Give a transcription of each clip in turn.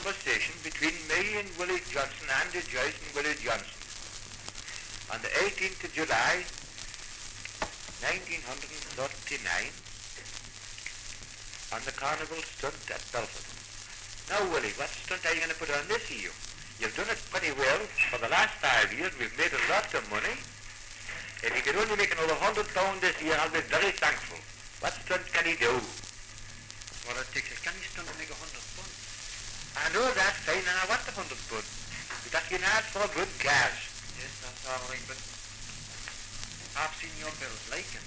conversation between me and Willie Johnson, Andy Joyce and Willie Johnson, on the 18th of July, 1939, on the carnival stunt at Belfast. Now, Willie, what stunt are you going to put on this year? You've done it pretty well for the last 5 years. We've made a lot of money. If you could only make another £100 this year, I'll be very thankful. What stunt can he do? Well, it takes a canny stunt to make £100. I know that's fine, and I want the £100. Because you ask for good cash. Yes, that's all right, but I've seen your bills, like, and,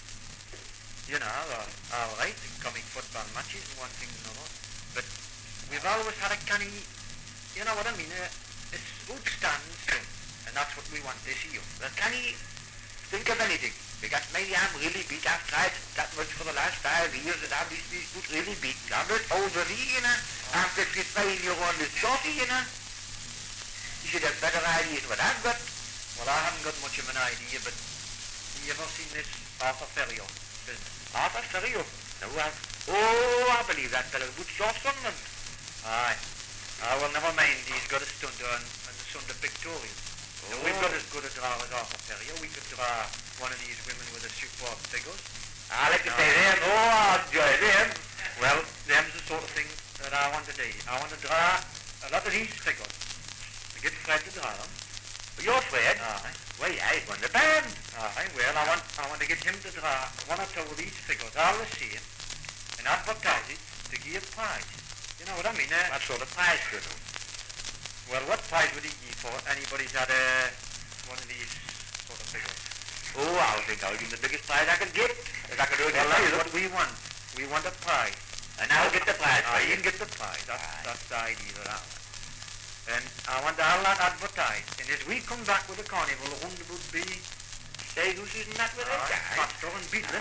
you know, they're all right, the comic football matches and one thing and another, but we've always had a canny, you know what I mean, it's good stands stunt, and that's what we want this year. Well, can he think of anything? Because maybe I'm really beat. I've tried that much for the last 5 years, and I'm really beat. I'm not older than you know. I'm 55 and you're only 40, you know. You should have better ideas what I've got. Well, I haven't got much of an idea, but you ever seen this Arthur Ferrier business? Arthur Ferrier? No, I believe that fellow would off Sunderland. Aye. Well, never mind. He's got a stunt on the Sunday Pictorial. Now, we've got as good a draw as Arthur Ferrier. We could draw one of these women with the superb figures. I like to say them. I'll enjoy them. Well, them's the sort of thing that I want to do. I want to draw a lot of these figures. I get Fred to draw them. You're Fred? Aye. Well, I won the band. Aye, well, I want to get him to draw one or two of these figures, all the same, and advertise it to give a prize. You know what I mean? What sort of prize could you? Well, what prize would he give for anybody's had one of these sort of figures? Oh, I think I'll give him the biggest prize I can get. If I could do it, Well, that's what we want. We want a prize. And I'll get the prize for You you. can get the prize. That's the idea that I want. And I want all that advertised. And as we come back with the carnival, the wonder would be... Say, who's using that with us? Pastor and Beadland.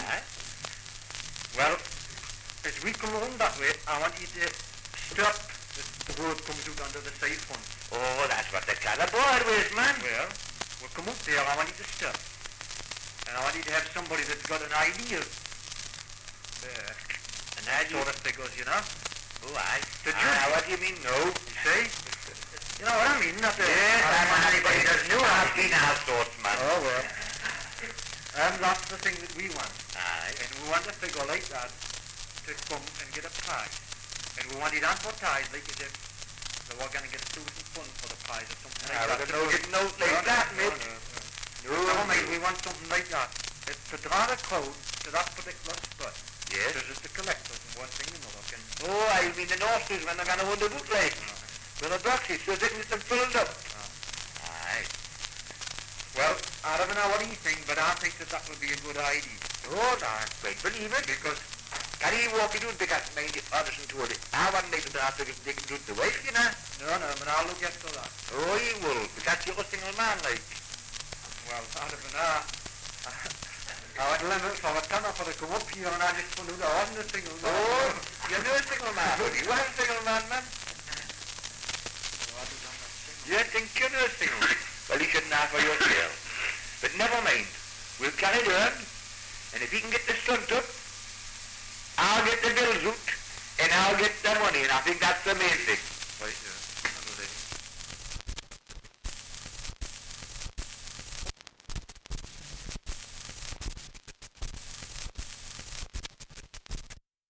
Well, as we come around that way, I want you to stop the road comes out under the side front. Oh, that's what they call a Broadway's, man. Well, we'll come up there, I want you to stop. And I want you to have somebody that's got an idea. An idea? Sort of figures, you know. Oh, aye. What do you mean, no? You see? You know what I mean? Not yes, I'm on anybody doesn't know. I've seen all sorts, man. Oh, well. And that's the thing that we want. Aye. And we want a figure like that to come and get a prize. And we want it advertised like as if they were going to get £1,000 for the prize or something like that. No, getting out like that, mate. No, mate, we want something like that. It's to draw the crowd to that particular spot. Yes. Because it's the collectors and one thing and another can... Oh, I mean the Northers when they're going to win the book, like. With the boxes, so they can get them filled up. Aye. Well, I don't know what you think, but I think that would be a good idea. Oh, I quite believe it. Because... Can he walk it out because mind you, Anderson told it. I want to make the draft because they can do it the wife, you know. No, but I'll look after that. Oh, you will, because you're a single man, like. Well, I don't know. I went to limit for a tenner for to come up here and I just found out I wasn't a single man. Oh, you're not a single man, buddy. You are a single man, man. You think you're not a single man? Well, you shouldn't have for yourself. But never mind. We'll carry it on. And if he can get the stunt up, I'll get the bills out, and I'll get the money, and I think that's the main thing.